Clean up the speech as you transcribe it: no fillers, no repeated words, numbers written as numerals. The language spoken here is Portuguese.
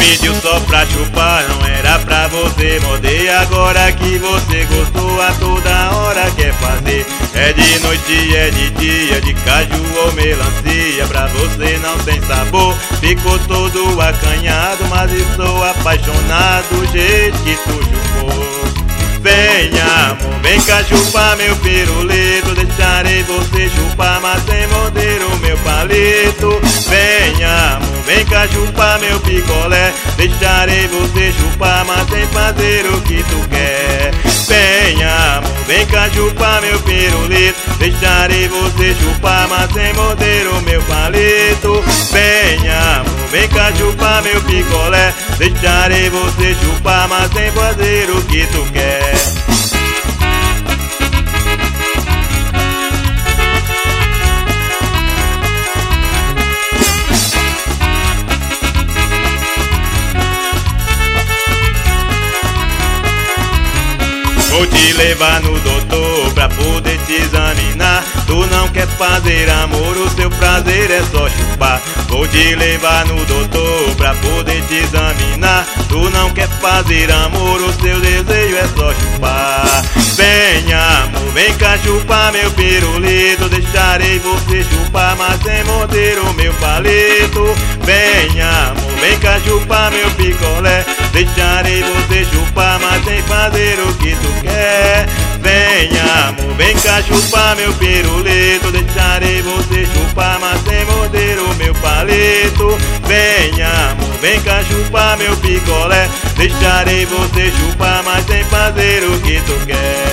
pediu só pra chupar, não era pra você morder. Agora que você gostou, a toda hora quer fazer. É de noite, é de dia, de caju ou melancia. Pra você não tem sabor, ficou todo acanhado. Mas estou apaixonado do jeito que tu chupou. Vem amor, vem cá chupar meu pirulito. Deixarei você chupar, mas sem morder o meu palito. Vem amor, vem cá chupar meu picolé. Deixarei você chupar, mas sem fazer o que tu quer. Vem amor, vem cá chupar meu pirulito. Deixarei você chupar, mas sem morder o meu palito. Vem amor, vem cá chupar meu picolé. Deixarei você chupar, mas sem fazer o que tu quer. Vou te levar no doutor pra poder te examinar. Tu não quer fazer amor, o seu prazer é só chupar. Vou te levar no doutor pra poder te examinar. Tu não quer fazer amor, o seu desejo é só chupar. Vem amor, vem cá chupar meu pirulito. Deixarei você chupar, mas sem morder o meu palito. Vem amor, vem cá chupar meu picolé. Deixarei você chupar, mas sem fazer o que tu quer. Vem amor, vem cá chupar meu pirulito. Deixarei você chupar, mas sem morder o meu palito. Vem amor, vem cá chupar meu picolé. Deixarei você chupar, mas sem fazer o que tu quer.